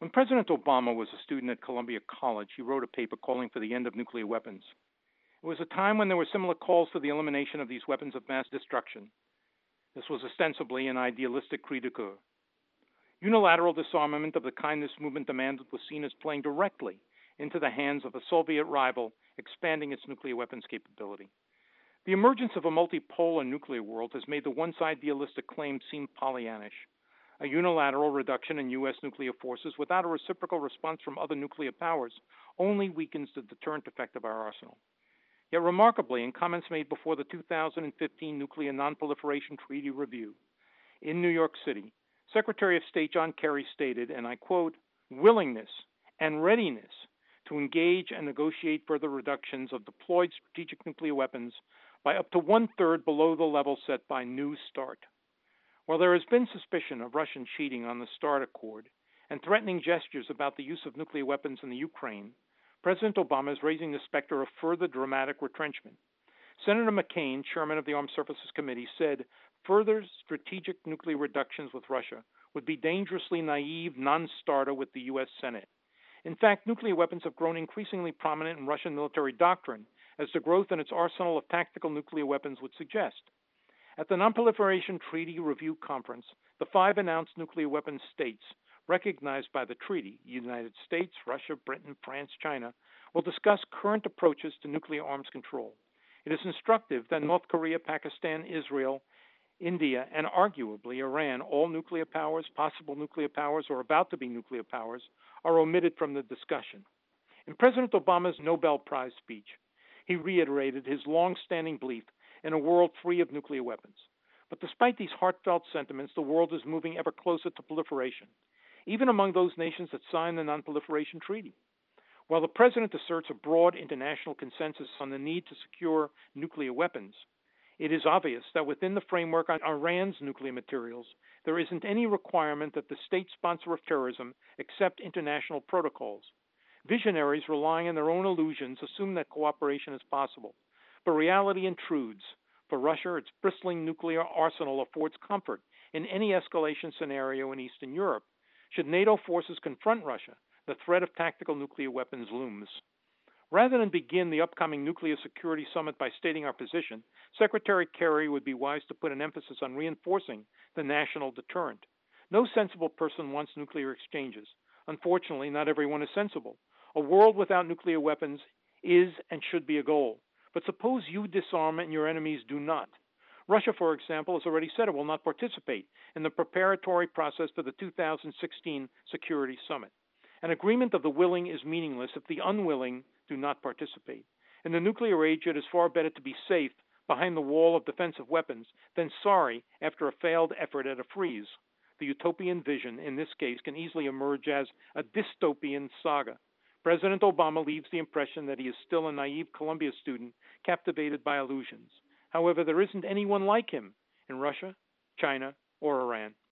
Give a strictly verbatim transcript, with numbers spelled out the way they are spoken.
When President Obama was a student at Columbia College, he wrote a paper calling for the end of nuclear weapons. It was a time when there were similar calls for the elimination of these weapons of mass destruction. This was ostensibly an idealistic cri de coeur. Unilateral disarmament of the kind this movement demanded was seen as playing directly into the hands of a Soviet rival expanding its nuclear weapons capability. The emergence of a multipolar nuclear world has made the once idealistic claim seem Pollyannish. A unilateral reduction in U S nuclear forces without a reciprocal response from other nuclear powers only weakens the deterrent effect of our arsenal. Yet remarkably, in comments made before the two thousand fifteen Nuclear Nonproliferation Treaty Review in New York City, Secretary of State John Kerry stated, and I quote, "willingness and readiness to engage and negotiate further reductions of deployed strategic nuclear weapons by up to one-third below the level set by New START." While there has been suspicion of Russian cheating on the START Accord and threatening gestures about the use of nuclear weapons in the Ukraine, President Obama is raising the specter of further dramatic retrenchment. Senator McCain, chairman of the Armed Services Committee, said further strategic nuclear reductions with Russia would be dangerously naive non-starter with the U S Senate. In fact, nuclear weapons have grown increasingly prominent in Russian military doctrine, as the growth in its arsenal of tactical nuclear weapons would suggest. At the Nonproliferation Treaty Review Conference, the five announced nuclear weapons states recognized by the treaty, United States, Russia, Britain, France, China, will discuss current approaches to nuclear arms control. It is instructive that North Korea, Pakistan, Israel, India, and arguably Iran, all nuclear powers, possible nuclear powers, or about to be nuclear powers, are omitted from the discussion. In President Obama's Nobel Prize speech, he reiterated his long-standing belief in a world free of nuclear weapons. But despite these heartfelt sentiments, the world is moving ever closer to proliferation, even among those nations that signed the Non-Proliferation Treaty. While the President asserts a broad international consensus on the need to secure nuclear weapons, it is obvious that within the framework on Iran's nuclear materials, there isn't any requirement that the state sponsor of terrorism accept international protocols. Visionaries relying on their own illusions assume that cooperation is possible. But reality intrudes. For Russia, its bristling nuclear arsenal affords comfort in any escalation scenario in Eastern Europe. Should NATO forces confront Russia, the threat of tactical nuclear weapons looms. Rather than begin the upcoming Nuclear Security Summit by stating our position, Secretary Kerry would be wise to put an emphasis on reinforcing the national deterrent. No sensible person wants nuclear exchanges. Unfortunately, not everyone is sensible. A world without nuclear weapons is and should be a goal. But suppose you disarm and your enemies do not. Russia, for example, has already said it will not participate in the preparatory process for the two thousand sixteen Security Summit. An agreement of the willing is meaningless if the unwilling do not participate. In the nuclear age, it is far better to be safe behind the wall of defensive weapons than sorry after a failed effort at a freeze. The utopian vision, in this case, can easily emerge as a dystopian saga. President Obama leaves the impression that he is still a naive Columbia student captivated by illusions. However, there isn't anyone like him in Russia, China, or Iran.